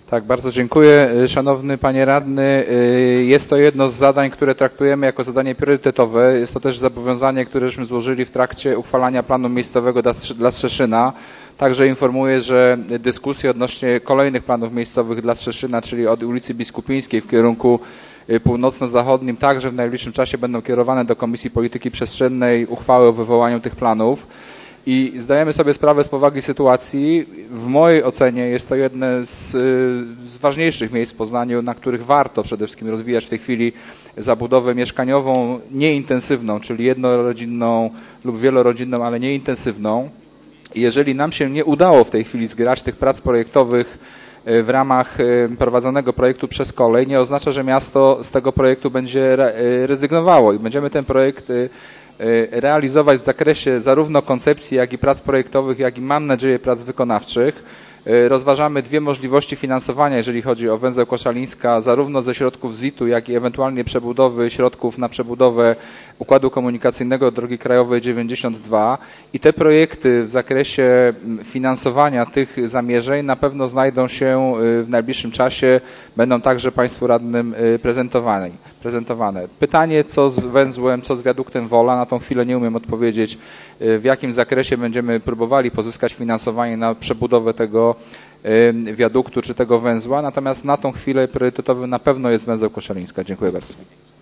Tak, bardzo dziękuję. Szanowny Panie Radny, jest to jedno z zadań, które traktujemy jako zadanie priorytetowe. Jest to też zobowiązanie, które żeśmy złożyli w trakcie uchwalania planu miejscowego dla Strzeszyna. Także informuję, że dyskusje odnośnie kolejnych planów miejscowych dla Strzeszyna, czyli od ulicy Biskupińskiej w kierunku północno-zachodnim, także w najbliższym czasie będą kierowane do Komisji Polityki Przestrzennej uchwały o wywołaniu tych planów. I zdajemy sobie sprawę z powagi sytuacji. W mojej ocenie jest to jedne z ważniejszych miejsc w Poznaniu, na których warto przede wszystkim rozwijać w tej chwili zabudowę mieszkaniową nieintensywną, czyli jednorodzinną lub wielorodzinną, ale nieintensywną. I jeżeli nam się nie udało w tej chwili zgrać tych prac projektowych w ramach prowadzonego projektu przez kolej, nie oznacza, że miasto z tego projektu będzie rezygnowało i będziemy ten projekt realizować w zakresie zarówno koncepcji, jak i prac projektowych, jak i mam nadzieję prac wykonawczych. Rozważamy dwie możliwości finansowania, jeżeli chodzi o węzeł Koszalińska, zarówno ze środków ZIT-u, jak i ewentualnie przebudowy środków na przebudowę układu komunikacyjnego drogi krajowej 92 i te projekty w zakresie finansowania tych zamierzeń na pewno znajdą się w najbliższym czasie, będą także Państwu radnym prezentowane. Pytanie, co z węzłem, co z wiaduktem Wola, na tą chwilę nie umiem odpowiedzieć, w jakim zakresie będziemy próbowali pozyskać finansowanie na przebudowę tego wiaduktu czy tego węzła, natomiast na tą chwilę priorytetowy na pewno jest węzeł Koszalińska. Dziękuję bardzo.